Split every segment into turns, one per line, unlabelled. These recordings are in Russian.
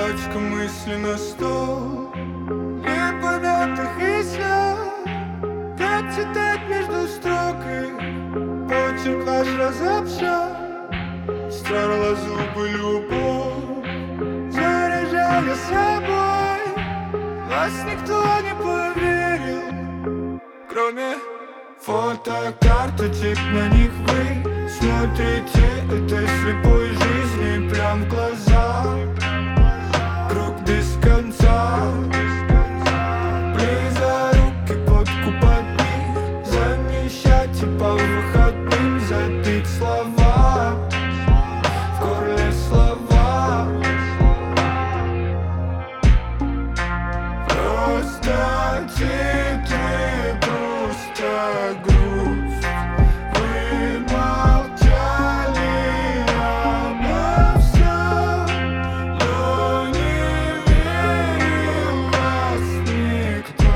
Пачка мысли на стол, непонятных и слов. Как читать между строкой, почерк наш разобщал. Стерла зубы любовь, заряжая собой. Вас никто не поверил, кроме фотокарточек. На них вы смотрите этой слепой жизни прям в глаза. Круг без конца, близо руки подкупать них, замещать и по выходным забить слова, в горле слова. Просто титры, просто грусть. Вы молчали обо всем, но не верил вас никто,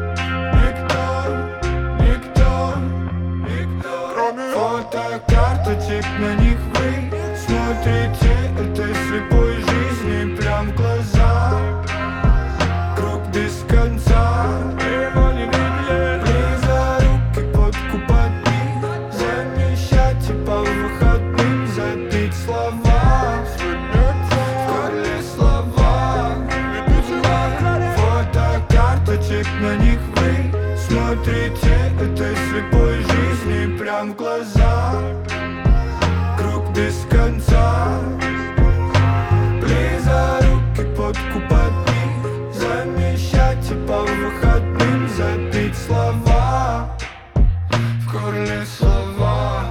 никто, кроме фотокарточек. На них вы смотрите этой слепой жизни прям в глаза. Круг без конца, его не видели. Близо руки подкупать них, замещать и по выходным забить слова, в горле слова. Фотокарточек. На них вы смотрите этой слепой жизни прям в глаза. Круг без конца, близо руки подкупать них, замещать и по выходным забить слова, в горле слова.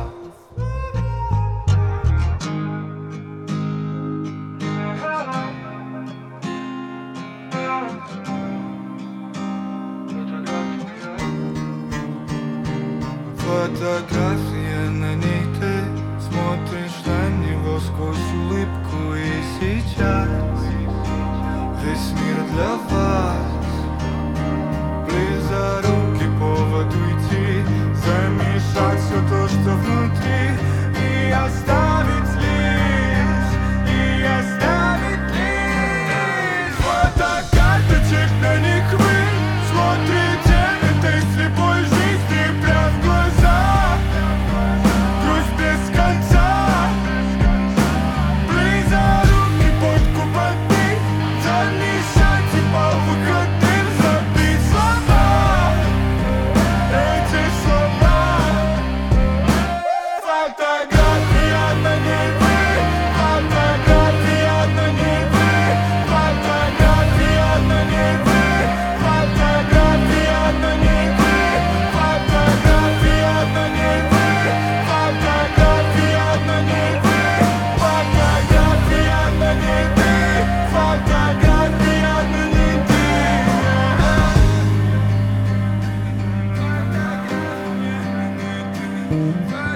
Фотография, на ней ты смотришь на него сквозь улыбку. И сейчас весь мир для вас. Близо руки, повод уйти, замешать все то, что внутри, и оставить лишь фотокарточек. На них вы смотрите этой слепой жизни прям в глаза. Грусть без конца, близо руки подкупать них, замешать и по выходным забить слова, эти слова. Фотография, на ней вы, фотография, на ней вы, фотография, на ней вы, фотография, на ней вы, фотография, на ней вы, фотография, на ней вы, фотография, на ней вы, фотография, на ней вы. Фотография, на ней вы.